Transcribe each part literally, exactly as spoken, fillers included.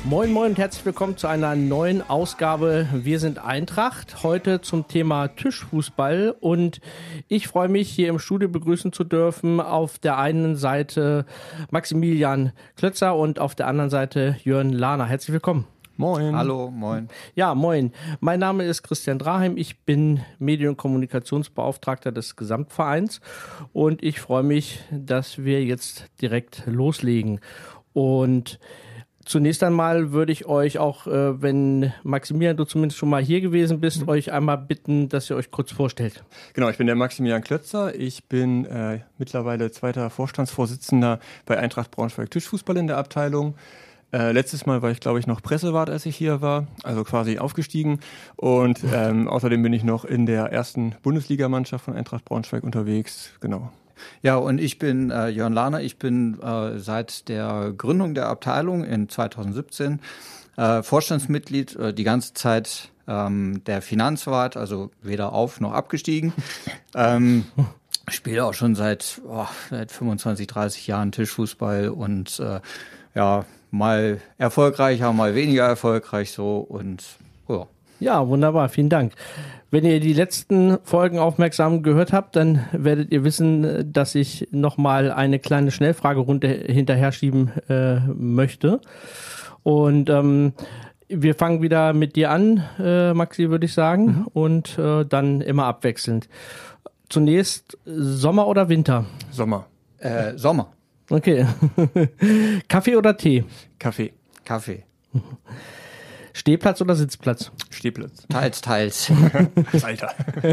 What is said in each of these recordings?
Moin Moin und herzlich willkommen zu einer neuen Ausgabe Wir sind Eintracht. Heute zum Thema Tischfußball und ich freue mich, hier im Studio begrüßen zu dürfen auf der einen Seite Maximilian Klötzer und auf der anderen Seite Jörn Lahner. Herzlich willkommen. Moin. Hallo, moin. Ja, moin. Mein Name ist Christian Draheim. Ich bin Medien- und Kommunikationsbeauftragter des Gesamtvereins und ich freue mich, dass wir jetzt direkt loslegen. Und zunächst einmal würde ich euch auch, äh, wenn Maximilian, du zumindest schon mal hier gewesen bist, mhm. euch einmal bitten, dass ihr euch kurz vorstellt. Genau, ich bin der Maximilian Klötzer. Ich bin äh, mittlerweile zweiter Vorstandsvorsitzender bei Eintracht Braunschweig Tischfußball in der Abteilung. Äh, letztes Mal war ich, glaube ich, noch Pressewart, als ich hier war, also quasi aufgestiegen. Und ähm, außerdem bin ich noch in der ersten Bundesligamannschaft von Eintracht Braunschweig unterwegs. Genau. Ja, und ich bin äh, Jörn Lahner. Ich bin äh, seit der Gründung der Abteilung in zweitausendsiebzehn äh, Vorstandsmitglied, äh, die ganze Zeit ähm, der Finanzwart, also weder auf noch abgestiegen. ähm, spiele auch schon seit, oh, seit fünfundzwanzig, dreißig Jahren Tischfußball und äh, ja, mal erfolgreicher, mal weniger erfolgreich so und ja. Ja, wunderbar, vielen Dank. Wenn ihr die letzten Folgen aufmerksam gehört habt, dann werdet ihr wissen, dass ich nochmal eine kleine Schnellfragerunde hinterher schieben äh, möchte. Und ähm, wir fangen wieder mit dir an, äh, Maxi, würde ich sagen, mhm. und äh, dann immer abwechselnd. Zunächst Sommer oder Winter? Sommer. Äh, Sommer. Okay. Kaffee oder Tee? Kaffee. Kaffee. Stehplatz oder Sitzplatz? Stehplatz. Teils, teils. Alter.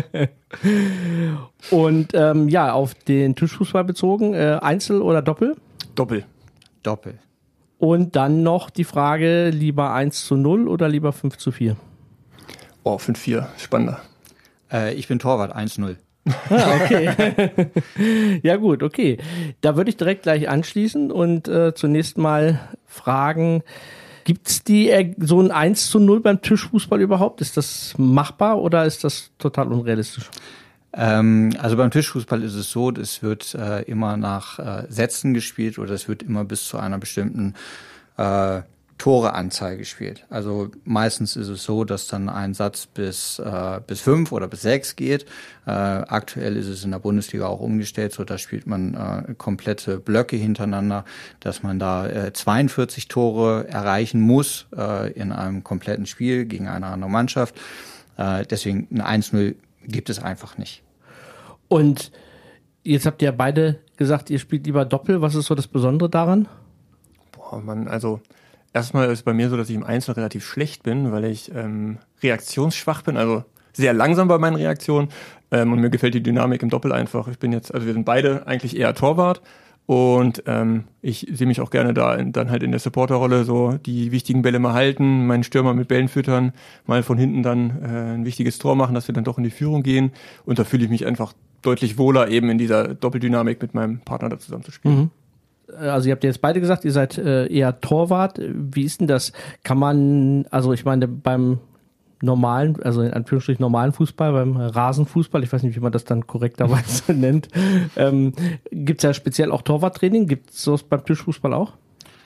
Und ähm, ja, auf den Tischfußball bezogen, äh, Einzel oder Doppel? Doppel. Doppel. Und dann noch die Frage, lieber eins zu null oder lieber fünf zu vier? Oh, fünf vier, spannender. Äh, ich bin Torwart, eins null. Ah, okay. Ja gut, okay. Da würde ich direkt gleich anschließen und äh, zunächst mal fragen, gibt's die äh, so ein eins zu null beim Tischfußball überhaupt? Ist das machbar oder ist das total unrealistisch? Ähm, also beim Tischfußball ist es so, es wird äh, immer nach äh, Sätzen gespielt oder es wird immer bis zu einer bestimmten äh, Toreanzahl gespielt. Also meistens ist es so, dass dann ein Satz bis äh, bis fünf oder bis sechs geht. Äh, aktuell ist es in der Bundesliga auch umgestellt, so da spielt man äh, komplette Blöcke hintereinander, dass man da äh, zweiundvierzig Tore erreichen muss äh, in einem kompletten Spiel gegen eine andere Mannschaft. Äh, deswegen ein eins null gibt es einfach nicht. Und jetzt habt ihr beide gesagt, ihr spielt lieber Doppel. Was ist so das Besondere daran? Boah, Mann, also erstmal ist es bei mir so, dass ich im Einzel relativ schlecht bin, weil ich ähm, reaktionsschwach bin, also sehr langsam bei meinen Reaktionen ähm, und mir gefällt die Dynamik im Doppel einfach. Ich bin jetzt, also wir sind beide eigentlich eher Torwart und ähm, ich sehe mich auch gerne da in, dann halt in der Supporterrolle, so die wichtigen Bälle mal halten, meinen Stürmer mit Bällen füttern, mal von hinten dann äh, ein wichtiges Tor machen, dass wir dann doch in die Führung gehen und da fühle ich mich einfach deutlich wohler, eben in dieser Doppeldynamik mit meinem Partner da zusammen zu spielen. Mhm. Also ihr habt jetzt beide gesagt, ihr seid äh, eher Torwart. Wie ist denn das? Kann man, also ich meine beim normalen, also in Anführungsstrichen normalen Fußball, beim Rasenfußball, ich weiß nicht, wie man das dann korrekterweise nennt, ähm, gibt es ja speziell auch Torwarttraining? Gibt es sowas beim Tischfußball auch?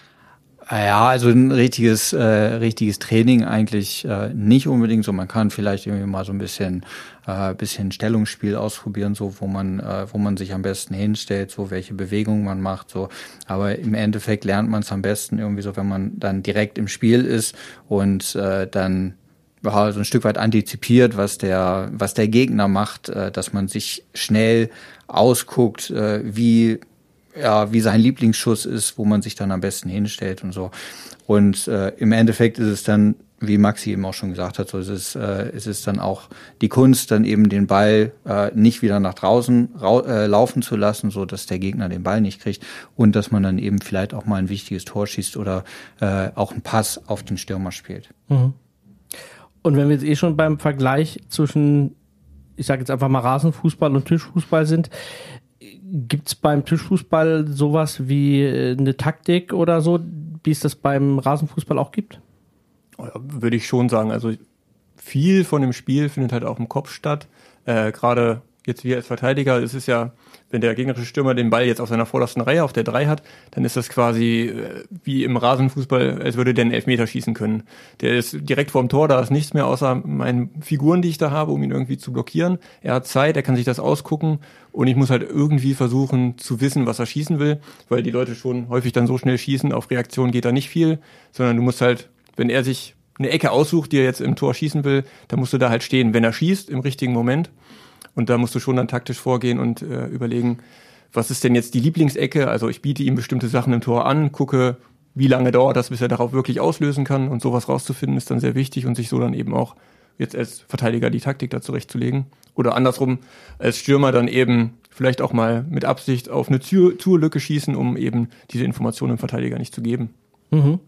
Ja, also ein richtiges, äh, richtiges Training eigentlich äh, nicht unbedingt so. Man kann vielleicht irgendwie mal so ein bisschen, äh, bisschen Stellungsspiel ausprobieren, so wo man, äh, wo man sich am besten hinstellt, so welche Bewegungen man macht, so. Aber im Endeffekt lernt man es am besten irgendwie so, wenn man dann direkt im Spiel ist und äh, dann ja, so ein Stück weit antizipiert, was der, was der Gegner macht, äh, dass man sich schnell ausguckt, äh, wie ja, wie sein Lieblingsschuss ist, wo man sich dann am besten hinstellt und so. Und äh, im Endeffekt ist es dann, wie Maxi eben auch schon gesagt hat, so ist es, äh, ist es dann auch die Kunst, dann eben den Ball äh, nicht wieder nach draußen rau- äh, laufen zu lassen, so dass der Gegner den Ball nicht kriegt und dass man dann eben vielleicht auch mal ein wichtiges Tor schießt oder äh, auch einen Pass auf den Stürmer spielt. Mhm. Und wenn wir jetzt eh schon beim Vergleich zwischen, ich sage jetzt einfach mal Rasenfußball und Tischfußball sind, gibt es beim Tischfußball sowas wie eine Taktik oder so, wie es das beim Rasenfußball auch gibt? Würde ich schon sagen. Also viel von dem Spiel findet halt auch im Kopf statt. Äh, gerade jetzt wir als Verteidiger, es ist ja, wenn der gegnerische Stürmer den Ball jetzt auf seiner vordersten Reihe auf der drei hat, dann ist das quasi äh, wie im Rasenfußball, als würde der einen Elfmeter schießen können. Der ist direkt vorm Tor, da ist nichts mehr außer meinen Figuren, die ich da habe, um ihn irgendwie zu blockieren. Er hat Zeit, er kann sich das ausgucken und ich muss halt irgendwie versuchen zu wissen, was er schießen will, weil die Leute schon häufig dann so schnell schießen, auf Reaktion geht da nicht viel, sondern du musst halt, wenn er sich eine Ecke aussucht, die er jetzt im Tor schießen will, dann musst du da halt stehen, wenn er schießt, im richtigen Moment. Und da musst du schon dann taktisch vorgehen und äh, überlegen, was ist denn jetzt die Lieblingsecke? Also ich biete ihm bestimmte Sachen im Tor an, gucke, wie lange dauert das, bis er darauf wirklich auslösen kann. Und sowas rauszufinden ist dann sehr wichtig und sich so dann eben auch jetzt als Verteidiger die Taktik da zurechtzulegen. Oder andersrum, als Stürmer dann eben vielleicht auch mal mit Absicht auf eine Tourlücke schießen, um eben diese Informationen im Verteidiger nicht zu geben. Mhm.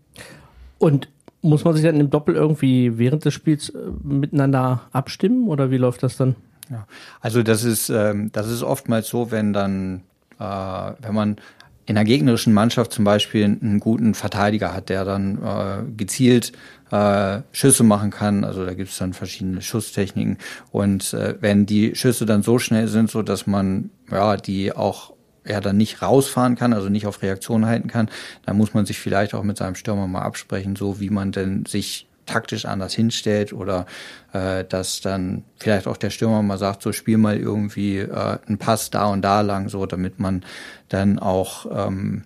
Und muss man sich dann im Doppel irgendwie während des Spiels miteinander abstimmen oder wie läuft das dann? Ja, also das ist ähm, das ist oftmals so, wenn dann äh, wenn man in einer gegnerischen Mannschaft zum Beispiel einen guten Verteidiger hat, der dann äh, gezielt äh, Schüsse machen kann. Also da gibt es dann verschiedene Schusstechniken und äh, wenn die Schüsse dann so schnell sind, so dass man ja die auch er dann nicht rausfahren kann, also nicht auf Reaktion halten kann, dann muss man sich vielleicht auch mit seinem Stürmer mal absprechen, so wie man denn sich taktisch anders hinstellt oder äh, dass dann vielleicht auch der Stürmer mal sagt, so spiel mal irgendwie äh, einen Pass da und da lang, so damit man dann auch ähm,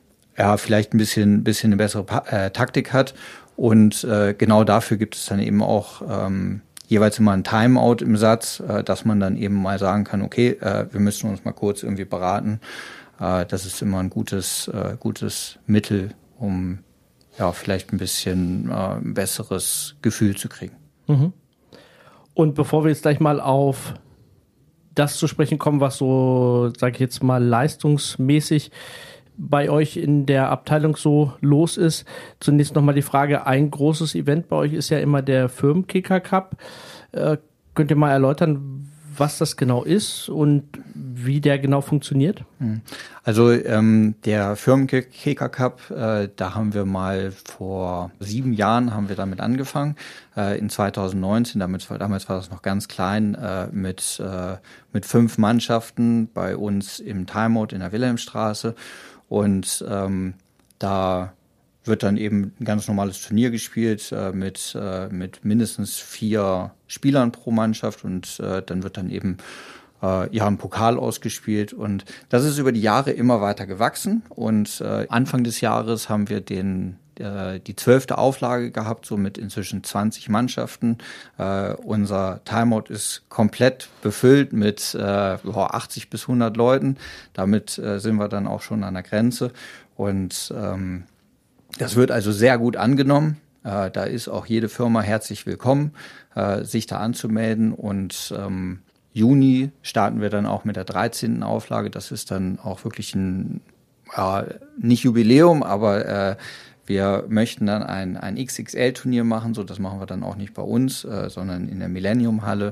ja vielleicht ein bisschen bisschen eine bessere pa- äh, Taktik hat und äh, genau dafür gibt es dann eben auch ähm, jeweils immer ein Timeout im Satz, äh, dass man dann eben mal sagen kann, okay, äh, wir müssen uns mal kurz irgendwie beraten. Äh, das ist immer ein gutes, äh, gutes Mittel, um ja vielleicht ein bisschen äh, ein besseres Gefühl zu kriegen. Mhm. Und bevor wir jetzt gleich mal auf das zu sprechen kommen, was so, sage ich jetzt mal, leistungsmäßig bei euch in der Abteilung so los ist. Zunächst nochmal die Frage, ein großes Event bei euch ist ja immer der Firmenkicker Cup. Äh, könnt ihr mal erläutern, was das genau ist und wie der genau funktioniert? Also ähm, der Firmenkicker Cup, äh, da haben wir mal vor sieben Jahren haben wir damit angefangen. Äh, in zwanzig neunzehn, damit, damals war das noch ganz klein, äh, mit, äh, mit fünf Mannschaften bei uns im Timeout in der Wilhelmstraße. Und ähm, da wird dann eben ein ganz normales Turnier gespielt äh, mit, äh, mit mindestens vier Spielern pro Mannschaft und äh, dann wird dann eben äh, ja ein Pokal ausgespielt und das ist über die Jahre immer weiter gewachsen und äh, Anfang des Jahres haben wir den äh, die zwölfte Auflage gehabt, so mit inzwischen zwanzig Mannschaften. Äh, unser Timeout ist komplett befüllt mit äh, achtzig bis hundert Leuten. Damit äh, sind wir dann auch schon an der Grenze und ähm, das wird also sehr gut angenommen. Äh, da ist auch jede Firma herzlich willkommen, äh, sich da anzumelden. Und ähm, Juni starten wir dann auch mit der dreizehnten Auflage. Das ist dann auch wirklich ein, äh, nicht Jubiläum, aber äh, wir möchten dann ein, ein X X L-Turnier machen. So, das machen wir dann auch nicht bei uns, äh, sondern in der Millennium-Halle.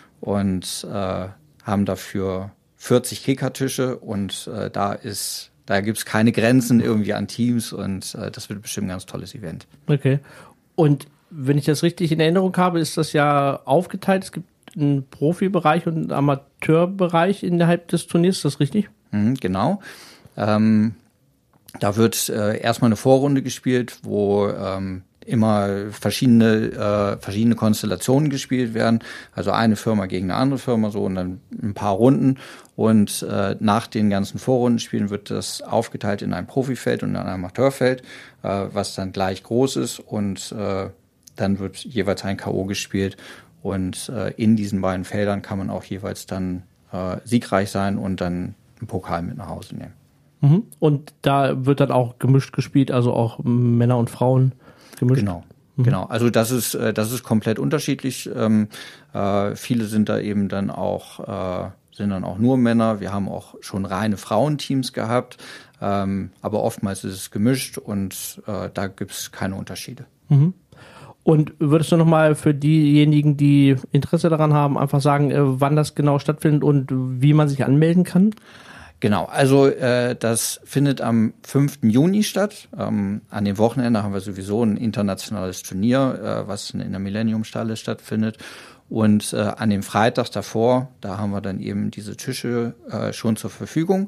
Und äh, haben dafür vierzig Kickertische. Und äh, da ist... Da gibt es keine Grenzen irgendwie an Teams und äh, das wird bestimmt ein ganz tolles Event. Okay. Und wenn ich das richtig in Erinnerung habe, ist das ja aufgeteilt. Es gibt einen Profibereich und einen Amateurbereich innerhalb des Turniers. Ist das richtig? Mhm, genau. Ähm, da wird äh, erstmal eine Vorrunde gespielt, wo ähm, immer verschiedene äh, verschiedene Konstellationen gespielt werden. Also eine Firma gegen eine andere Firma so und dann ein paar Runden. Und äh, nach den ganzen Vorrundenspielen wird das aufgeteilt in ein Profifeld und ein Amateurfeld, äh, was dann gleich groß ist. Und äh, dann wird jeweils ein K O gespielt. Und äh, in diesen beiden Feldern kann man auch jeweils dann äh, siegreich sein und dann einen Pokal mit nach Hause nehmen. Mhm. Und da wird dann auch gemischt gespielt, also auch Männer und Frauen gemischt? Genau. Mhm. Genau, also das ist äh, das ist komplett unterschiedlich. Ähm, äh, viele sind da eben dann auch äh, sind dann auch nur Männer. Wir haben auch schon reine Frauenteams gehabt, ähm, aber oftmals ist es gemischt und äh, da gibt es keine Unterschiede. Mhm. Und würdest du nochmal für diejenigen, die Interesse daran haben, einfach sagen, äh, wann das genau stattfindet und wie man sich anmelden kann? Genau, also äh, das findet am fünften Juni statt. Ähm, an dem Wochenende haben wir sowieso ein internationales Turnier, äh, was in der Millennium-Halle stattfindet. Und äh, an dem Freitag davor, da haben wir dann eben diese Tische äh, schon zur Verfügung.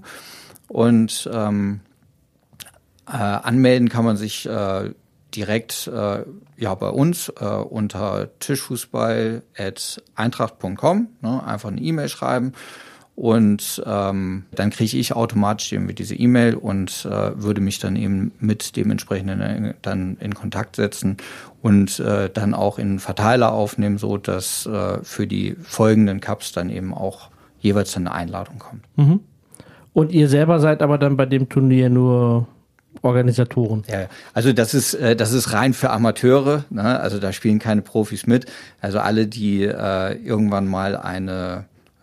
Und ähm, äh, anmelden kann man sich äh, direkt äh, ja bei uns äh, unter tischfußball at eintracht punkt com, ne, einfach eine E-Mail schreiben. Und ähm, dann kriege ich automatisch eben diese E-Mail und äh, würde mich dann eben mit dem entsprechenden äh, dann in Kontakt setzen und äh, dann auch in einen Verteiler aufnehmen, so dass äh, für die folgenden Cups dann eben auch jeweils dann eine Einladung kommt. Mhm. Und ihr selber seid aber dann bei dem Turnier nur Organisatoren? Ja, also das ist äh, das ist rein für Amateure, ne? Also da spielen keine Profis mit. Also alle, die äh, irgendwann mal eine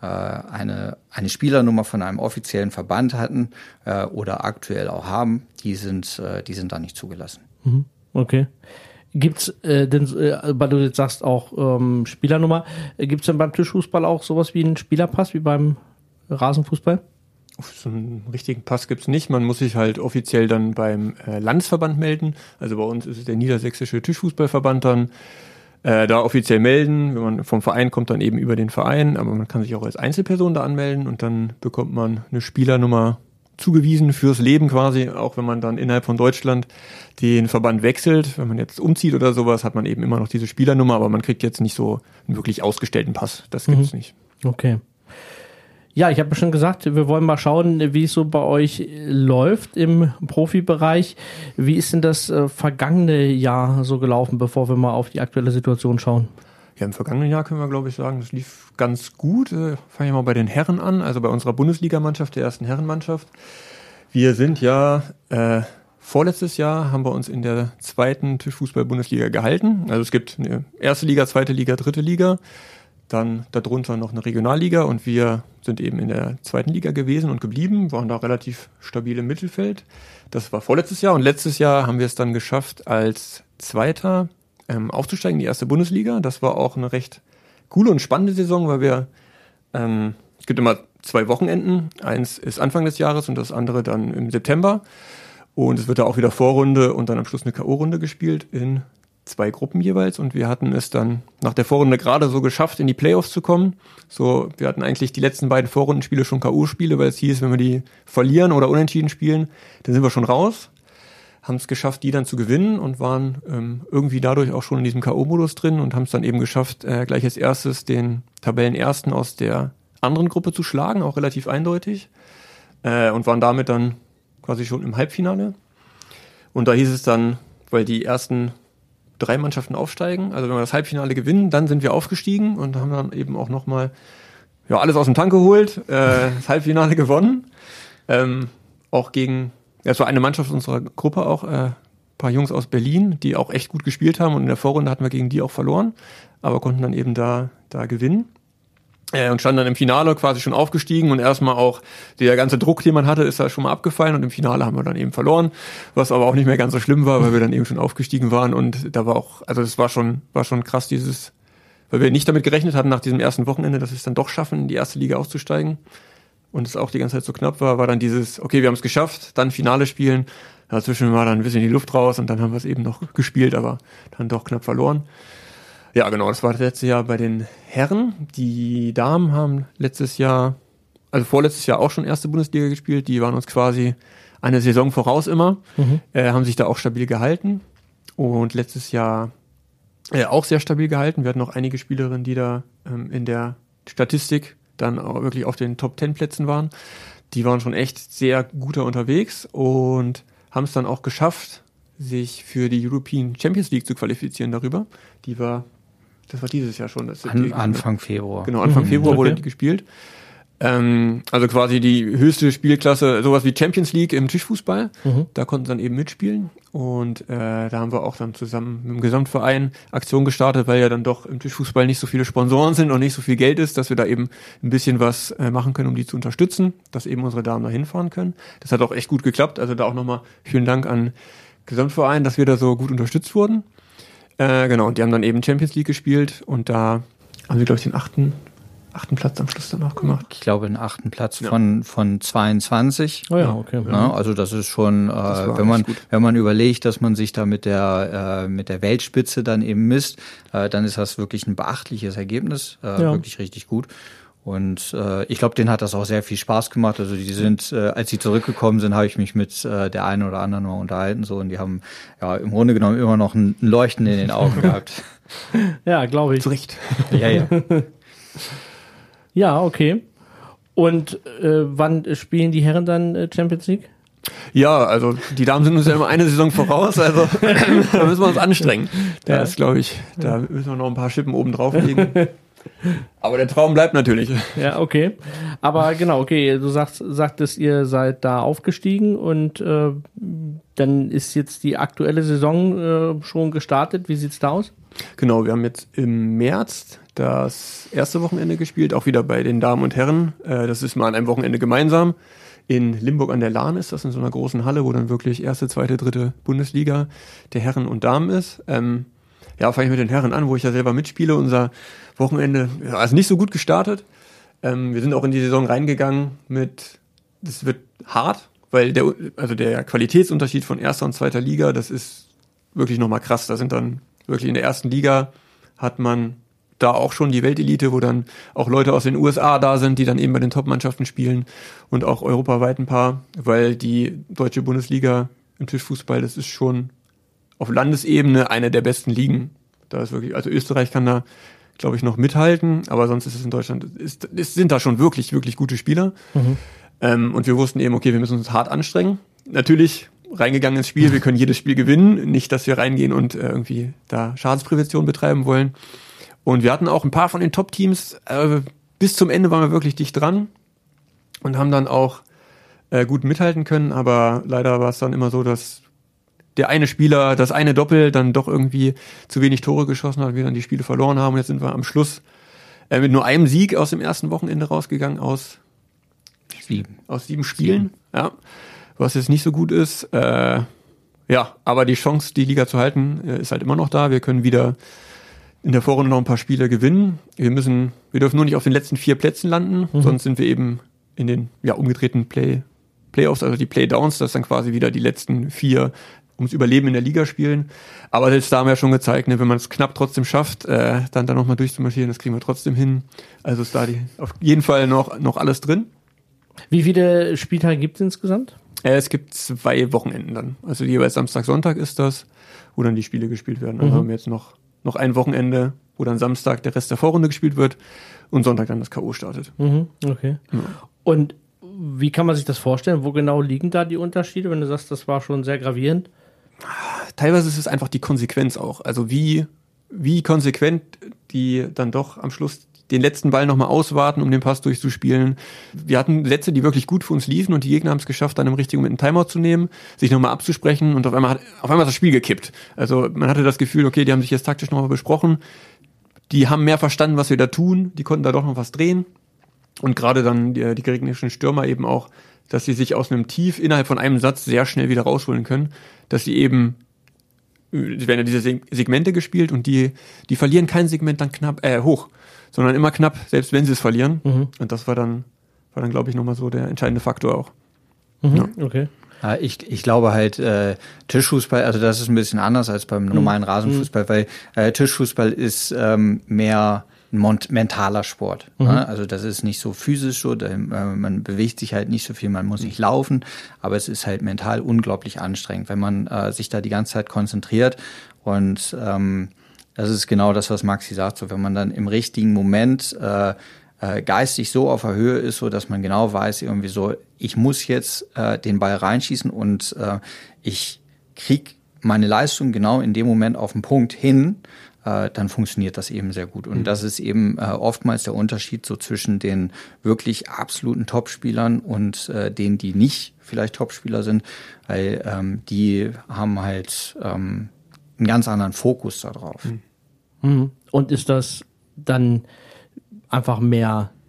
eine eine Spielernummer von einem offiziellen Verband hatten äh, oder aktuell auch haben, die sind äh, die sind da nicht zugelassen. Okay. Gibt's äh, denn, äh, weil du jetzt sagst auch ähm, Spielernummer, äh, gibt's denn beim Tischfußball auch sowas wie einen Spielerpass wie beim Rasenfußball? So einen richtigen Pass gibt's nicht. Man muss sich halt offiziell dann beim äh, Landesverband melden. Also bei uns ist es der Niedersächsische Tischfußballverband dann. Äh, da offiziell melden, wenn man vom Verein kommt, dann eben über den Verein, aber man kann sich auch als Einzelperson da anmelden und dann bekommt man eine Spielernummer zugewiesen fürs Leben quasi, auch wenn man dann innerhalb von Deutschland den Verband wechselt, wenn man jetzt umzieht oder sowas, hat man eben immer noch diese Spielernummer, aber man kriegt jetzt nicht so einen wirklich ausgestellten Pass, das gibt's mhm. nicht. Okay. Ja, ich habe ja schon gesagt, wir wollen mal schauen, wie es so bei euch läuft im Profibereich. Wie ist denn das äh, vergangene Jahr so gelaufen, bevor wir mal auf die aktuelle Situation schauen? Ja, im vergangenen Jahr können wir, glaube ich, sagen, das lief ganz gut. Äh, fangen wir mal bei den Herren an, also bei unserer Bundesligamannschaft, der ersten Herrenmannschaft. Wir sind ja, äh, vorletztes Jahr haben wir uns in der zweiten Tischfußball-Bundesliga gehalten. Also es gibt eine erste Liga, zweite Liga, dritte Liga. Dann darunter noch eine Regionalliga und wir sind eben in der zweiten Liga gewesen und geblieben, waren da relativ stabil im Mittelfeld. Das war vorletztes Jahr und letztes Jahr haben wir es dann geschafft, als Zweiter ähm, aufzusteigen in die erste Bundesliga. Das war auch eine recht coole und spannende Saison, weil wir, ähm, es gibt immer zwei Wochenenden. Eins ist Anfang des Jahres und das andere dann im September. Und es wird da auch wieder Vorrunde und dann am Schluss eine K O-Runde gespielt in zwei Gruppen jeweils und wir hatten es dann nach der Vorrunde gerade so geschafft, in die Playoffs zu kommen. So, wir hatten eigentlich die letzten beiden Vorrundenspiele schon K O-Spiele, weil es hieß, wenn wir die verlieren oder unentschieden spielen, dann sind wir schon raus. Haben es geschafft, die dann zu gewinnen und waren ähm, irgendwie dadurch auch schon in diesem K O-Modus drin und haben es dann eben geschafft, äh, gleich als erstes den Tabellenersten aus der anderen Gruppe zu schlagen, auch relativ eindeutig. Äh, und waren damit dann quasi schon im Halbfinale. Und da hieß es dann, weil die ersten drei Mannschaften aufsteigen. Also wenn wir das Halbfinale gewinnen, dann sind wir aufgestiegen und haben dann eben auch nochmal ja, alles aus dem Tank geholt, äh, das Halbfinale gewonnen. Ähm, auch gegen, ja, es war eine Mannschaft unserer Gruppe auch, äh, ein paar Jungs aus Berlin, die auch echt gut gespielt haben und in der Vorrunde hatten wir gegen die auch verloren, aber konnten dann eben da, da gewinnen. Äh, und standen dann im Finale quasi schon aufgestiegen und erstmal auch der ganze Druck, den man hatte, ist da schon mal abgefallen und im Finale haben wir dann eben verloren, was aber auch nicht mehr ganz so schlimm war, weil wir dann eben schon aufgestiegen waren und da war auch, also das war schon, war schon krass dieses, weil wir nicht damit gerechnet hatten nach diesem ersten Wochenende, dass wir es dann doch schaffen, in die erste Liga aufzusteigen und es auch die ganze Zeit so knapp war, war dann dieses, okay, wir haben es geschafft, dann Finale spielen, dazwischen war dann ein bisschen die Luft raus und dann haben wir es eben noch gespielt, aber dann doch knapp verloren. Ja, genau, das war das letzte Jahr bei den Herren. Die Damen haben letztes Jahr, also vorletztes Jahr auch schon erste Bundesliga gespielt. Die waren uns quasi eine Saison voraus immer, mhm. äh, haben sich da auch stabil gehalten. Und letztes Jahr äh, auch sehr stabil gehalten. Wir hatten noch einige Spielerinnen, die da ähm, in der Statistik dann auch wirklich auf den Top Ten Plätzen waren. Die waren schon echt sehr guter unterwegs und haben es dann auch geschafft, sich für die European Champions League zu qualifizieren darüber. Die war Das war dieses Jahr schon. Das An, die, Anfang Februar. Genau, Anfang mhm, Februar okay. wurde die gespielt. Ähm, also quasi die höchste Spielklasse, sowas wie Champions League im Tischfußball. Mhm. Da konnten sie dann eben mitspielen. Und äh, da haben wir auch dann zusammen mit dem Gesamtverein Aktion gestartet, weil ja dann doch im Tischfußball nicht so viele Sponsoren sind und nicht so viel Geld ist, dass wir da eben ein bisschen was äh, machen können, um die zu unterstützen, dass eben unsere Damen da hinfahren können. Das hat auch echt gut geklappt. Also da auch nochmal vielen Dank an Gesamtverein, dass wir da so gut unterstützt wurden. Äh, genau, und die haben dann eben Champions League gespielt und da haben sie, glaube ich, den achten, achten Platz am Schluss dann auch gemacht. Ich glaube, einen achten Platz ja. von, von zweiundzwanzig. Oh ja, okay. Ja, also das ist schon, äh, wenn man, wenn man überlegt, dass man sich da mit der, äh, mit der Weltspitze dann eben misst, äh, dann ist das wirklich ein beachtliches Ergebnis, äh, ja. wirklich richtig gut. Und äh, ich glaube, denen hat das auch sehr viel Spaß gemacht. Also die sind, äh, als sie zurückgekommen sind, habe ich mich mit äh, der einen oder anderen mal unterhalten, so, und die haben ja im Grunde genommen immer noch ein, ein Leuchten in den Augen gehabt. Ja, glaube ich. Zu Recht. Ja, ja. Ja, okay. Und äh, wann spielen die Herren dann äh, Champions League? Ja, also die Damen sind uns ja immer eine Saison voraus, also da müssen wir uns anstrengen. Da ja. ist, glaube ich, da müssen wir noch ein paar Schippen oben drauflegen. Aber der Traum bleibt natürlich. Ja, okay. Aber genau, okay, du sagst, sagtest, ihr seid da aufgestiegen und äh, dann ist jetzt die aktuelle Saison äh, schon gestartet. Wie sieht's da aus? Genau, wir haben jetzt im März das erste Wochenende gespielt, auch wieder bei den Damen und Herren. Äh, das ist mal an einem Wochenende gemeinsam. In Limburg an der Lahn ist das, in so einer großen Halle, wo dann wirklich erste, zweite, dritte Bundesliga der Herren und Damen ist. Ähm, ja, fange ich mit den Herren an, wo ich ja selber mitspiele. Unser Wochenende, ja, also nicht so gut gestartet. Ähm, wir sind auch in die Saison reingegangen mit, das wird hart, weil der, also der Qualitätsunterschied von erster und zweiter Liga, das ist wirklich nochmal krass. Da sind dann wirklich in der ersten Liga hat man da auch schon die Weltelite, wo dann auch Leute aus den U S A da sind, die dann eben bei den Top-Mannschaften spielen und auch europaweit ein paar, weil die deutsche Bundesliga im Tischfußball, das ist schon auf Landesebene eine der besten Ligen. Da ist wirklich, also Österreich kann da, glaube ich, noch mithalten, aber sonst ist es in Deutschland, ist, ist, sind da schon wirklich, wirklich gute Spieler. Mhm. Ähm, und wir wussten eben, okay, wir müssen uns hart anstrengen. Natürlich reingegangen ins Spiel, wir können jedes Spiel gewinnen, nicht, dass wir reingehen und äh, irgendwie da Schadensprävention betreiben wollen. Und wir hatten auch ein paar von den Top-Teams, äh, bis zum Ende waren wir wirklich dicht dran und haben dann auch äh, gut mithalten können, aber leider war es dann immer so, dass der eine Spieler, das eine Doppel dann doch irgendwie zu wenig Tore geschossen hat, wir dann die Spiele verloren haben. Und jetzt sind wir am Schluss äh, mit nur einem Sieg aus dem ersten Wochenende rausgegangen, aus sieben, aus sieben Spielen, sieben. Ja, was jetzt nicht so gut ist. Äh, ja, aber die Chance, die Liga zu halten, äh, ist halt immer noch da. Wir können wieder in der Vorrunde noch ein paar Spiele gewinnen. Wir müssen, wir dürfen nur nicht auf den letzten vier Plätzen landen, mhm. sonst sind wir eben in den ja umgedrehten Play, Playoffs, also die Playdowns, das ist dann quasi wieder die letzten vier ums Überleben in der Liga spielen. Aber selbst da haben wir ja schon gezeigt, ne, wenn man es knapp trotzdem schafft, äh, dann da nochmal durchzumarschieren, das kriegen wir trotzdem hin. Also ist da die, auf jeden Fall noch, noch alles drin. Wie viele Spieltage gibt es insgesamt? Äh, es gibt zwei Wochenenden dann. Also jeweils Samstag, Sonntag ist das, wo dann die Spiele gespielt werden. Also mhm. haben wir jetzt noch, noch ein Wochenende, wo dann Samstag der Rest der Vorrunde gespielt wird und Sonntag dann das K O startet. Mhm. Okay. Ja. Und wie kann man sich das vorstellen? Wo genau liegen da die Unterschiede, wenn du sagst, das war schon sehr gravierend? Teilweise ist es einfach die Konsequenz auch. Also wie, wie konsequent die dann doch am Schluss den letzten Ball nochmal auswarten, um den Pass durchzuspielen. Wir hatten Sätze, die wirklich gut für uns liefen und die Gegner haben es geschafft, dann im richtigen Moment einen Timeout zu nehmen, sich nochmal abzusprechen und auf einmal hat auf einmal ist das Spiel gekippt. Also man hatte das Gefühl, okay, die haben sich jetzt taktisch nochmal besprochen, die haben mehr verstanden, was wir da tun, die konnten da doch noch was drehen. Und gerade dann die, die gegnerischen Stürmer eben auch, dass sie sich aus einem Tief innerhalb von einem Satz sehr schnell wieder rausholen können, dass sie eben, es werden ja diese Segmente gespielt und die, die verlieren kein Segment dann knapp, äh, hoch, sondern immer knapp, selbst wenn sie es verlieren. Mhm. Und das war dann, war dann, glaube ich, nochmal so der entscheidende Faktor auch. Mhm. Ja. Okay. Ja, ich, ich glaube halt, äh, Tischfußball, also das ist ein bisschen anders als beim normalen mhm. Rasenfußball, weil äh, Tischfußball ist ähm, mehr Mont- mentaler Sport. Mhm. Ne? Also das ist nicht so physisch so, da, äh, man bewegt sich halt nicht so viel, man muss nicht laufen, aber es ist halt mental unglaublich anstrengend, wenn man äh, sich da die ganze Zeit konzentriert und ähm, das ist genau das, was Maxi sagt, so wenn man dann im richtigen Moment äh, äh, geistig so auf der Höhe ist, so dass man genau weiß, irgendwie so, ich muss jetzt äh, den Ball reinschießen und äh, ich krieg meine Leistung genau in dem Moment auf den Punkt hin, äh, dann funktioniert das eben sehr gut. Und mhm. das ist eben äh, oftmals der Unterschied so zwischen den wirklich absoluten Topspielern und äh, denen, die nicht vielleicht Topspieler sind, weil ähm, die haben halt ähm, einen ganz anderen Fokus da drauf. Mhm. Und ist das dann einfach mehr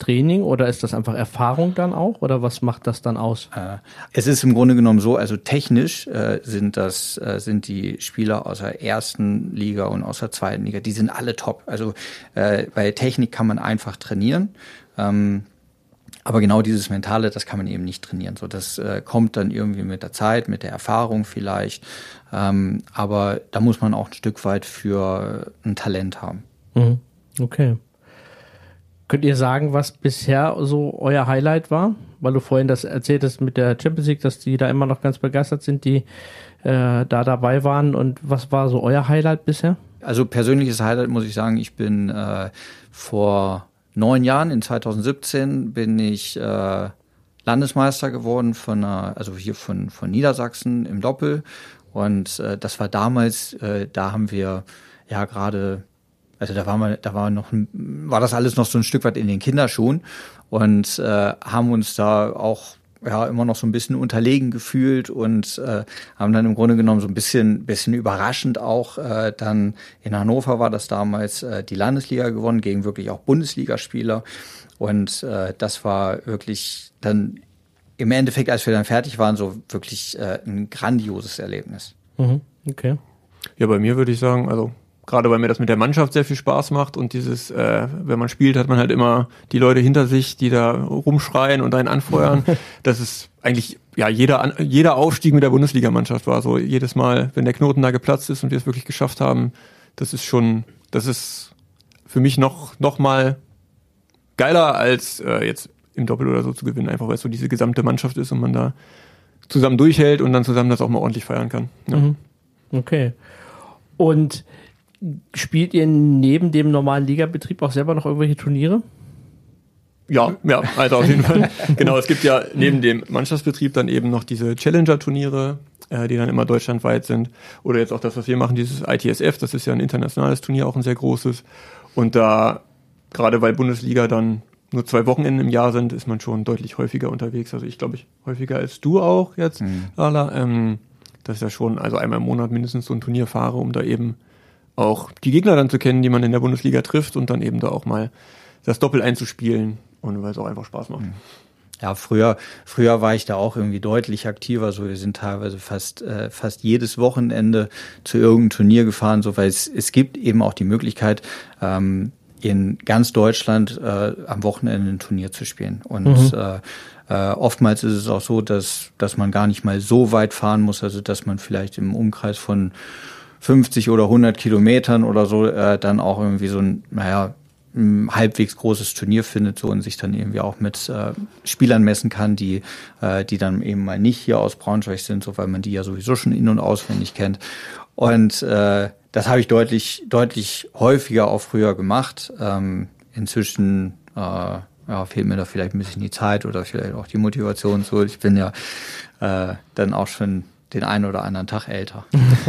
Training oder ist das einfach Erfahrung dann auch oder was macht das dann aus? Äh, es ist im Grunde genommen so, also technisch äh, sind das äh, sind die Spieler aus der ersten Liga und aus der zweiten Liga, die sind alle top. Also äh, bei Technik kann man einfach trainieren. Ähm, Aber genau dieses Mentale, das kann man eben nicht trainieren. So, das äh, kommt dann irgendwie mit der Zeit, mit der Erfahrung vielleicht. Ähm, aber da muss man auch ein Stück weit für ein Talent haben. Mhm. Okay. Könnt ihr sagen, was bisher so euer Highlight war? Weil du vorhin das erzählt hast mit der Champions League, dass die da immer noch ganz begeistert sind, die äh, da dabei waren. Und was war so euer Highlight bisher? Also persönliches Highlight muss ich sagen, ich bin äh, vor neun Jahren, in zweitausendsiebzehn, bin ich äh, Landesmeister geworden von einer, also hier von, von Niedersachsen im Doppel. Und äh, das war damals, äh, da haben wir ja gerade, also da war man, da war noch, war das alles noch so ein Stück weit in den Kinderschuhen und äh, haben uns da auch ja immer noch so ein bisschen unterlegen gefühlt und äh, haben dann im Grunde genommen so ein bisschen bisschen überraschend auch äh, dann in Hannover war das damals äh, die Landesliga gewonnen gegen wirklich auch Bundesligaspieler und äh, das war wirklich dann im Endeffekt, als wir dann fertig waren, so wirklich äh, ein grandioses Erlebnis. Mhm. Okay. Ja, bei mir würde ich sagen, also gerade weil mir das mit der Mannschaft sehr viel Spaß macht und dieses, äh, wenn man spielt, hat man halt immer die Leute hinter sich, die da rumschreien und einen anfeuern. Das ist eigentlich, ja, jeder, jeder Aufstieg mit der Bundesligamannschaft war so. Jedes Mal, wenn der Knoten da geplatzt ist und wir es wirklich geschafft haben, das ist schon, das ist für mich noch, noch mal geiler als äh, jetzt im Doppel oder so zu gewinnen, einfach weil es so diese gesamte Mannschaft ist und man da zusammen durchhält und dann zusammen das auch mal ordentlich feiern kann. Ja. Mhm. Okay. Und spielt ihr neben dem normalen Ligabetrieb auch selber noch irgendwelche Turniere? Ja, ja, also auf jeden Fall. Genau, es gibt ja neben dem Mannschaftsbetrieb dann eben noch diese Challenger-Turniere, äh, die dann immer deutschlandweit sind. Oder jetzt auch das, was wir machen, dieses I T S F, das ist ja ein internationales Turnier, auch ein sehr großes. Und da, gerade weil Bundesliga dann nur zwei Wochenenden im Jahr sind, ist man schon deutlich häufiger unterwegs. Also ich glaube, ich häufiger als du auch jetzt, mhm. Lala. Ähm, das ist ja schon, also einmal im Monat mindestens so ein Turnier fahre, um da eben auch die Gegner dann zu kennen, die man in der Bundesliga trifft und dann eben da auch mal das Doppel einzuspielen und weil es auch einfach Spaß macht. Ja, früher, früher war ich da auch irgendwie deutlich aktiver. So, wir sind teilweise fast, äh, fast jedes Wochenende zu irgendeinem Turnier gefahren, so, weil es, es gibt eben auch die Möglichkeit, ähm, in ganz Deutschland äh, am Wochenende ein Turnier zu spielen. Und mhm. äh, äh, oftmals ist es auch so, dass, dass man gar nicht mal so weit fahren muss, also dass man vielleicht im Umkreis von fünfzig oder hundert Kilometern oder so äh, dann auch irgendwie so ein, naja, ein halbwegs großes Turnier findet so und sich dann irgendwie auch mit äh, Spielern messen kann, die äh, die dann eben mal nicht hier aus Braunschweig sind, so weil man die ja sowieso schon in- und auswendig kennt. Und äh, das habe ich deutlich deutlich häufiger auch früher gemacht. Ähm, inzwischen äh, ja, fehlt mir da vielleicht ein bisschen die Zeit oder vielleicht auch die Motivation. So, ich bin ja äh, dann auch schon den einen oder anderen Tag älter.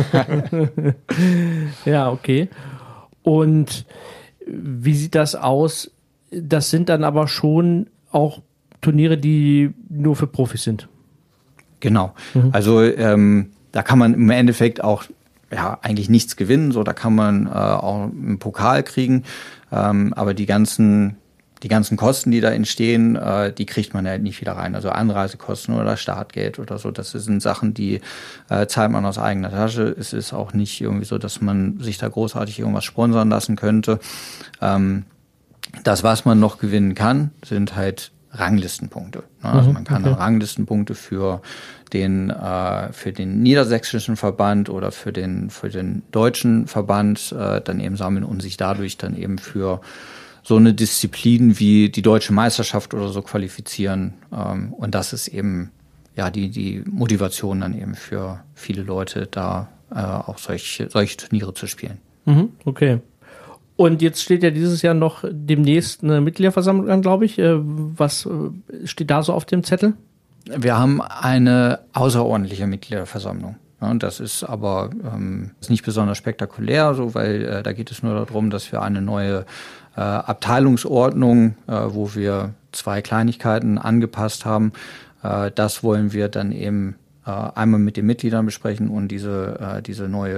Ja, okay. Und wie sieht das aus? Das sind dann aber schon auch Turniere, die nur für Profis sind. Genau. Mhm. Also ähm, da kann man im Endeffekt auch ja eigentlich nichts gewinnen. So, da kann man äh, auch einen Pokal kriegen. Ähm, aber die ganzen Die ganzen Kosten, die da entstehen, äh, die kriegt man ja nicht wieder rein. Also Anreisekosten oder Startgeld oder so, das sind Sachen, die äh, zahlt man aus eigener Tasche. Es ist auch nicht irgendwie so, dass man sich da großartig irgendwas sponsern lassen könnte. Ähm, das, was man noch gewinnen kann, sind halt Ranglistenpunkte. Also man kann okay. Ranglistenpunkte für den äh, für den niedersächsischen Verband oder für den für den deutschen Verband äh, dann eben sammeln und sich dadurch dann eben für so eine Disziplin wie die deutsche Meisterschaft oder so qualifizieren. Ähm, und das ist eben ja die die Motivation dann eben für viele Leute, da äh, auch solche solche Turniere zu spielen. Mhm, okay. Und jetzt steht ja dieses Jahr noch demnächst eine Mitgliederversammlung an, glaube ich. Was steht da so auf dem Zettel? Wir haben eine außerordentliche Mitgliederversammlung. Ja, das ist aber ähm, ist nicht besonders spektakulär, so, weil äh, da geht es nur darum, dass wir eine neue äh, Abteilungsordnung, äh, wo wir zwei Kleinigkeiten angepasst haben, äh, das wollen wir dann eben äh, einmal mit den Mitgliedern besprechen und diese, äh, diese neue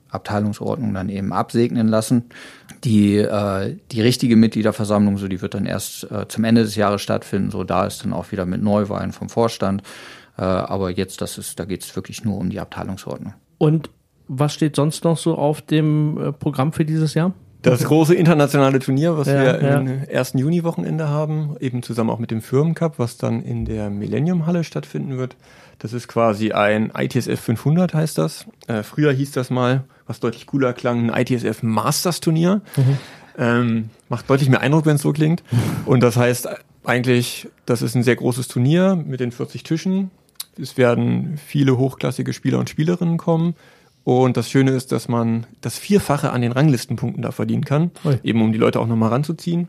Abteilungsordnung dann eben absegnen lassen. Die, äh, die richtige Mitgliederversammlung, so die wird dann erst äh, zum Ende des Jahres stattfinden. So da ist dann auch wieder mit Neuwahlen vom Vorstand. Äh, aber jetzt, das ist, da geht es wirklich nur um die Abteilungsordnung. Und was steht sonst noch so auf dem äh, Programm für dieses Jahr? Das große internationale Turnier, was ja, wir ja. im ersten Juni-Wochenende haben, eben zusammen auch mit dem Firmencup, was dann in der Millennium-Halle stattfinden wird. Das ist quasi ein I T S F fünfhundert, heißt das. Äh, früher hieß das mal, was deutlich cooler klang, ein I T S F Masters-Turnier. Mhm. Ähm, macht deutlich mehr Eindruck, wenn es so klingt. Und das heißt eigentlich, das ist ein sehr großes Turnier mit den vierzig Tischen. Es werden viele hochklassige Spieler und Spielerinnen kommen. Und das Schöne ist, dass man das Vierfache an den Ranglistenpunkten da verdienen kann, Oi. eben um die Leute auch nochmal ranzuziehen.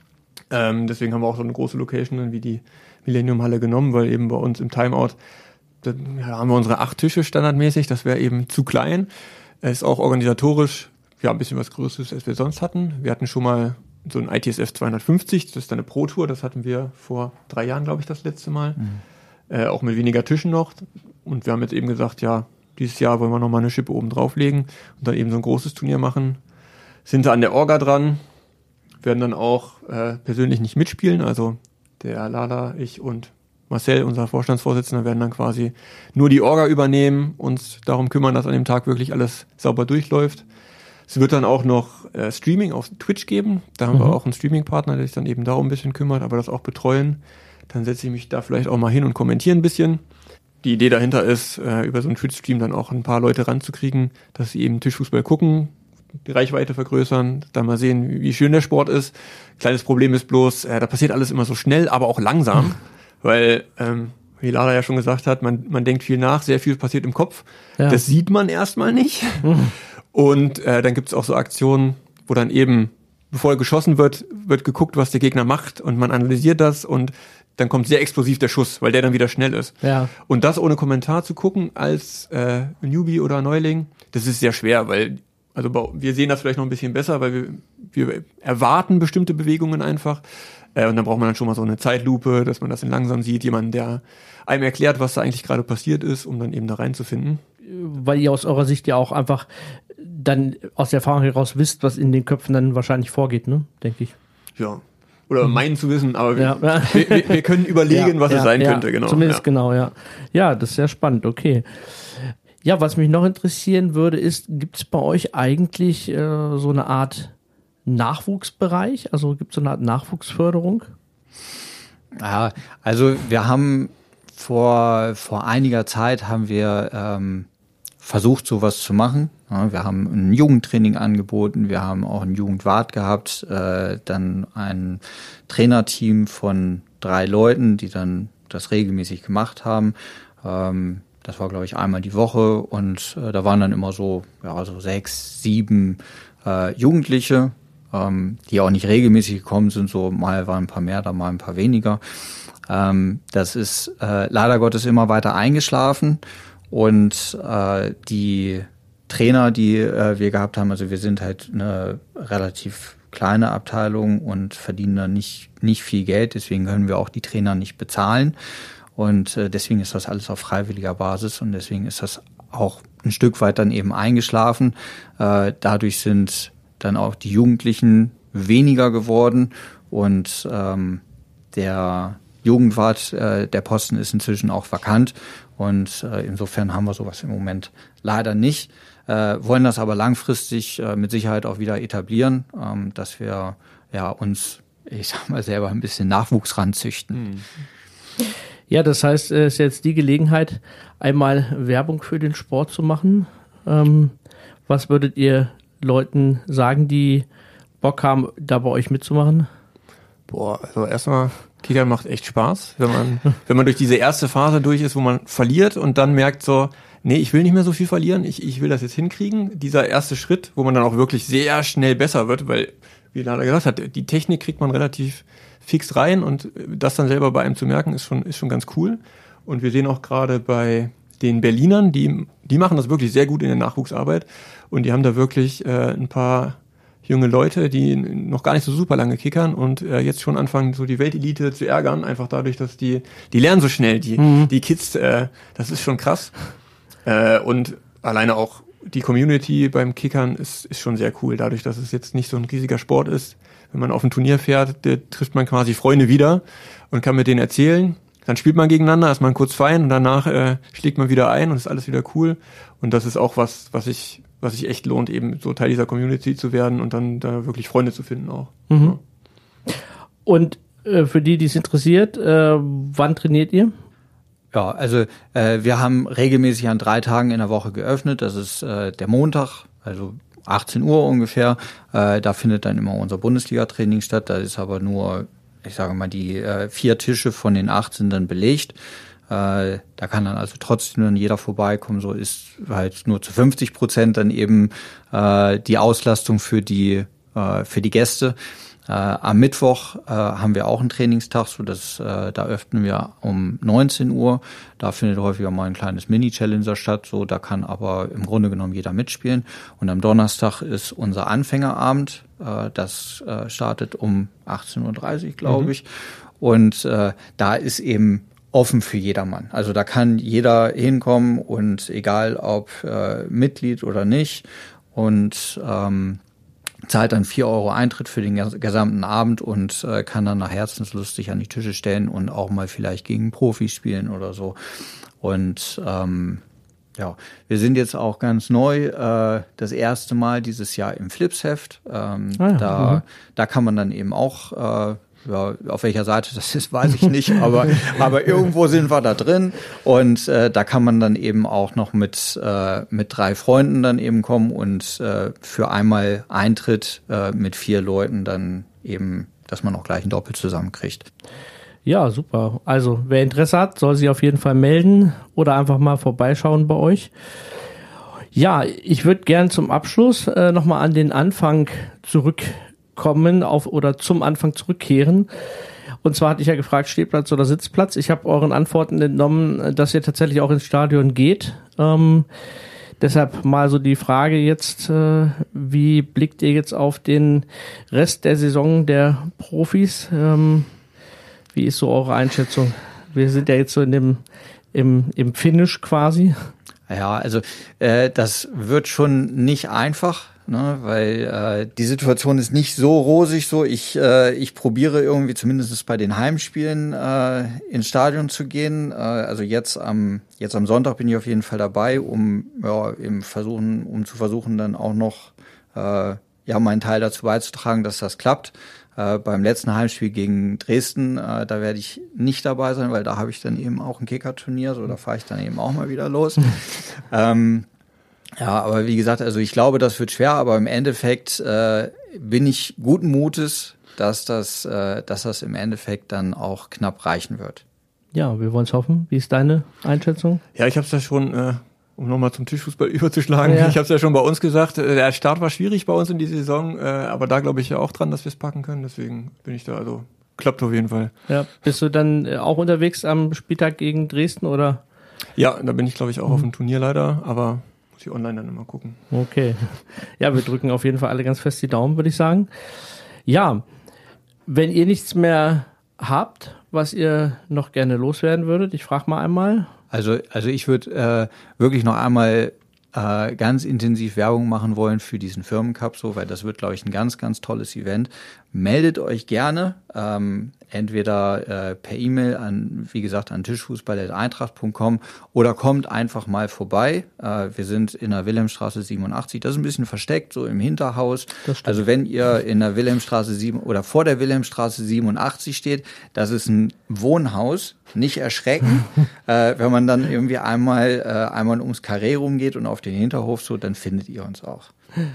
Ähm, deswegen haben wir auch so eine große Location wie die Millennium-Halle genommen, weil eben bei uns im Timeout, da ja, haben wir unsere acht Tische standardmäßig, das wäre eben zu klein. Es ist auch organisatorisch ja, ein bisschen was Größeres, als wir sonst hatten. Wir hatten schon mal so ein I T S F zweihundertfünfzig, das ist dann eine Pro-Tour, das hatten wir vor drei Jahren, glaube ich, das letzte Mal. Mhm. Äh, auch mit weniger Tischen noch. Und wir haben jetzt eben gesagt, ja, dieses Jahr wollen wir nochmal eine Schippe oben drauflegen und dann eben so ein großes Turnier machen. Sind da an der Orga dran, werden dann auch äh, persönlich nicht mitspielen. Also der Lala, ich und Marcel, unser Vorstandsvorsitzender, werden dann quasi nur die Orga übernehmen, uns darum kümmern, dass an dem Tag wirklich alles sauber durchläuft. Es wird dann auch noch äh, Streaming auf Twitch geben. Da haben mhm. wir auch einen Streaming-Partner, der sich dann eben darum ein bisschen kümmert, aber das auch betreuen. Dann setze ich mich da vielleicht auch mal hin und kommentiere ein bisschen. Die Idee dahinter ist, äh, über so einen Twitch-Stream dann auch ein paar Leute ranzukriegen, dass sie eben Tischfußball gucken, die Reichweite vergrößern, dann mal sehen, wie schön der Sport ist. Kleines Problem ist bloß, äh, da passiert alles immer so schnell, aber auch langsam, mhm. weil, ähm, wie Lara ja schon gesagt hat, man, man denkt viel nach, sehr viel passiert im Kopf. Ja. Das sieht man erstmal nicht. Mhm. Und äh, dann gibt es auch so Aktionen, wo dann eben, bevor geschossen wird, wird geguckt, was der Gegner macht und man analysiert das und dann kommt sehr explosiv der Schuss, weil der dann wieder schnell ist. Ja. Und das ohne Kommentar zu gucken als äh, Newbie oder Neuling, das ist sehr schwer, weil also wir sehen das vielleicht noch ein bisschen besser, weil wir, wir erwarten bestimmte Bewegungen einfach. Äh, und dann braucht man dann schon mal so eine Zeitlupe, dass man das in langsam sieht, jemanden, der einem erklärt, was da eigentlich gerade passiert ist, um dann eben da reinzufinden. Weil ihr aus eurer Sicht ja auch einfach dann aus der Erfahrung heraus wisst, was in den Köpfen dann wahrscheinlich vorgeht, ne, denke ich. Ja. Oder meinen zu wissen, aber ja. wir, wir, wir können überlegen, ja, was ja, es sein ja, könnte, genau. Zumindest ja. genau, ja. Ja, das ist sehr spannend, okay. Ja, was mich noch interessieren würde, ist, gibt es bei euch eigentlich äh, so eine Art Nachwuchsbereich? Also gibt es so eine Art Nachwuchsförderung? Ja, also wir haben vor, vor einiger Zeit haben wir ähm, versucht, sowas zu machen. Ja, wir haben ein Jugendtraining angeboten, wir haben auch ein Jugendwart gehabt, äh, dann ein Trainerteam von drei Leuten, die dann das regelmäßig gemacht haben. Ähm, das war, glaube ich, einmal die Woche und äh, da waren dann immer so, ja, so sechs, sieben äh, Jugendliche, ähm, die auch nicht regelmäßig gekommen sind, so mal waren ein paar mehr, da mal ein paar weniger. Ähm, das ist äh, leider Gottes immer weiter eingeschlafen und äh, die Trainer, die äh, wir gehabt haben, also wir sind halt eine relativ kleine Abteilung und verdienen da nicht, nicht viel Geld, deswegen können wir auch die Trainer nicht bezahlen und äh, deswegen ist das alles auf freiwilliger Basis und deswegen ist das auch ein Stück weit dann eben eingeschlafen. Äh, dadurch sind dann auch die Jugendlichen weniger geworden und ähm, der Jugendwart, äh, der Posten ist inzwischen auch vakant und äh, insofern haben wir sowas im Moment leider nicht. Äh, wollen das aber langfristig äh, mit Sicherheit auch wieder etablieren, ähm, dass wir ja uns, ich sag mal, selber ein bisschen Nachwuchs ranzüchten. Ja, das heißt, es ist jetzt die Gelegenheit, einmal Werbung für den Sport zu machen. Ähm, was würdet ihr Leuten sagen, die Bock haben, da bei euch mitzumachen? Boah, also erstmal, Kickern macht echt Spaß, wenn man, wenn man durch diese erste Phase durch ist, wo man verliert und dann merkt so, nee, ich will nicht mehr so viel verlieren, ich, ich will das jetzt hinkriegen. Dieser erste Schritt, wo man dann auch wirklich sehr schnell besser wird, weil, wie Lala gesagt hat, die Technik kriegt man relativ fix rein und das dann selber bei einem zu merken, ist schon, ist schon ganz cool. Und wir sehen auch gerade bei den Berlinern, die, die machen das wirklich sehr gut in der Nachwuchsarbeit und die haben da wirklich äh, ein paar junge Leute, die noch gar nicht so super lange kickern und äh, jetzt schon anfangen, so die Weltelite zu ärgern, einfach dadurch, dass die, die lernen so schnell, die, mhm. die Kids, äh, das ist schon krass. Äh, und alleine auch die Community beim Kickern ist, ist schon sehr cool, dadurch, dass es jetzt nicht so ein riesiger Sport ist. Wenn man auf ein Turnier fährt, trifft man quasi Freunde wieder und kann mit denen erzählen. Dann spielt man gegeneinander, ist man kurz fein und danach äh, schlägt man wieder ein und ist alles wieder cool. Und das ist auch was, was ich, was sich echt lohnt, eben so Teil dieser Community zu werden und dann da wirklich Freunde zu finden auch. Mhm. Ja. Und äh, für die, die es interessiert, äh, wann trainiert ihr? Ja, also äh, wir haben regelmäßig an drei Tagen in der Woche geöffnet. Das ist äh, der Montag, also achtzehn Uhr ungefähr. Äh, da findet dann immer unser Bundesliga-Training statt. Da ist aber nur, ich sage mal, die äh, vier Tische von den acht sind dann belegt. Äh, da kann dann also trotzdem dann jeder vorbeikommen. So ist halt nur zu fünfzig Prozent dann eben äh, die Auslastung für die äh, für die Gäste. Äh, am Mittwoch äh, haben wir auch einen Trainingstag, so dass äh, da öffnen wir um neunzehn Uhr. Da findet häufiger mal ein kleines Mini-Challenger statt. So, da kann aber im Grunde genommen jeder mitspielen. Und am Donnerstag ist unser Anfängerabend. Äh, das äh, startet um achtzehn Uhr dreißig, glaube mhm. ich. Und äh, da ist eben offen für jedermann. Also da kann jeder hinkommen und egal ob äh, Mitglied oder nicht. Und ähm, zahlt dann vier Euro Eintritt für den gesamten Abend und äh, kann dann nach Herzenslust sich an die Tische stellen und auch mal vielleicht gegen Profis spielen oder so. Und ähm, ja, wir sind jetzt auch ganz neu, äh, das erste Mal dieses Jahr im Flipsheft. Ähm, ah ja, da, mhm. da kann man dann eben auch, äh, ja, auf welcher Seite das ist, weiß ich nicht, aber aber irgendwo sind wir da drin und äh, da kann man dann eben auch noch mit äh, mit drei Freunden dann eben kommen und äh, für einmal Eintritt äh, mit vier Leuten dann eben, dass man auch gleich ein Doppel zusammenkriegt. Ja, super. Also wer Interesse hat, soll sich auf jeden Fall melden oder einfach mal vorbeischauen bei euch. Ja, ich würde gern zum Abschluss äh, nochmal an den Anfang zurück kommen auf oder zum Anfang zurückkehren. Und zwar hatte ich ja gefragt, Stehplatz oder Sitzplatz. Ich habe euren Antworten entnommen, dass ihr tatsächlich auch ins Stadion geht. Ähm, deshalb mal so die Frage jetzt, äh, wie blickt ihr jetzt auf den Rest der Saison der Profis? Ähm, wie ist so eure Einschätzung? Wir sind ja jetzt so in dem im, im Finish quasi. Ja, also äh, das wird schon nicht einfach. Ne, weil äh, die Situation ist nicht so rosig so. Ich äh, ich probiere irgendwie zumindest bei den Heimspielen äh, ins Stadion zu gehen. Äh, also jetzt am jetzt am Sonntag bin ich auf jeden Fall dabei, um ja im versuchen um zu versuchen dann auch noch äh, ja meinen Teil dazu beizutragen, dass das klappt. Äh, beim letzten Heimspiel gegen Dresden, äh, da werde ich nicht dabei sein, weil da habe ich dann eben auch ein Kickerturnier, so da fahre ich dann eben auch mal wieder los. ähm, Ja, aber wie gesagt, also ich glaube, das wird schwer, aber im Endeffekt äh, bin ich guten Mutes, dass das, äh, dass das im Endeffekt dann auch knapp reichen wird. Ja, wir wollen es hoffen. Wie ist deine Einschätzung? Ja, ich habe es ja schon, äh, um nochmal zum Tischfußball überzuschlagen, ja. ich habe es ja schon bei uns gesagt, äh, der Start war schwierig bei uns in die Saison, äh, aber da glaube ich ja auch dran, dass wir es packen können, deswegen bin ich da, also klappt auf jeden Fall. Ja, bist du dann auch unterwegs am Spieltag gegen Dresden, oder? Ja, da bin ich glaube ich auch mhm. auf dem Turnier leider, aber die online dann immer gucken. Okay. Ja, wir drücken auf jeden Fall alle ganz fest die Daumen, würde ich sagen. Ja, wenn ihr nichts mehr habt, was ihr noch gerne loswerden würdet, ich frage mal einmal. Also, also ich würde äh, wirklich noch einmal äh, ganz intensiv Werbung machen wollen für diesen Firmencup, so, weil das wird, glaube ich, ein ganz, ganz tolles Event. Meldet euch gerne, ähm, entweder äh, per E-Mail an, wie gesagt, an tischfußball at eintracht punkt com oder kommt einfach mal vorbei. Äh, wir sind in der Wilhelmstraße siebenundachtzig, das ist ein bisschen versteckt, so im Hinterhaus. Also wenn ihr in der Wilhelmstraße sieben oder vor der Wilhelmstraße siebenundachtzig steht, das ist ein Wohnhaus, nicht erschrecken. äh, wenn man dann irgendwie einmal, äh, einmal ums Karree rumgeht und auf den Hinterhof so, dann findet ihr uns auch.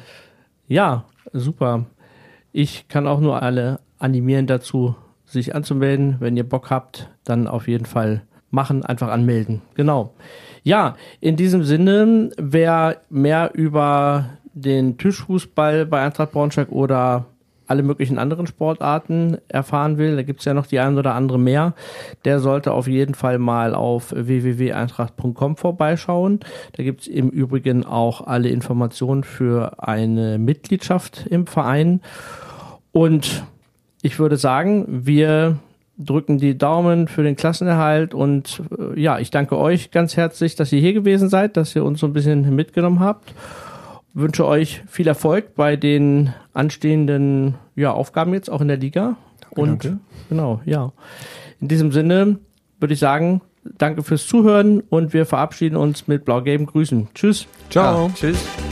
Ja, super. Ich kann auch nur alle animieren dazu, sich anzumelden. Wenn ihr Bock habt, dann auf jeden Fall machen, einfach anmelden. Genau. Ja, in diesem Sinne, wer mehr über den Tischfußball bei Eintracht Braunschweig oder alle möglichen anderen Sportarten erfahren will, da gibt es ja noch die ein oder andere mehr, der sollte auf jeden Fall mal auf w w w punkt eintracht punkt com vorbeischauen. Da gibt es im Übrigen auch alle Informationen für eine Mitgliedschaft im Verein. Und ich würde sagen, wir drücken die Daumen für den Klassenerhalt und äh, ja, ich danke euch ganz herzlich, dass ihr hier gewesen seid, dass ihr uns so ein bisschen mitgenommen habt. Wünsche euch viel Erfolg bei den anstehenden ja, Aufgaben jetzt auch in der Liga. Danke, und danke. Genau, ja. In diesem Sinne würde ich sagen, danke fürs Zuhören und wir verabschieden uns mit blau-gelben Grüßen. Tschüss. Ciao. Ja, tschüss.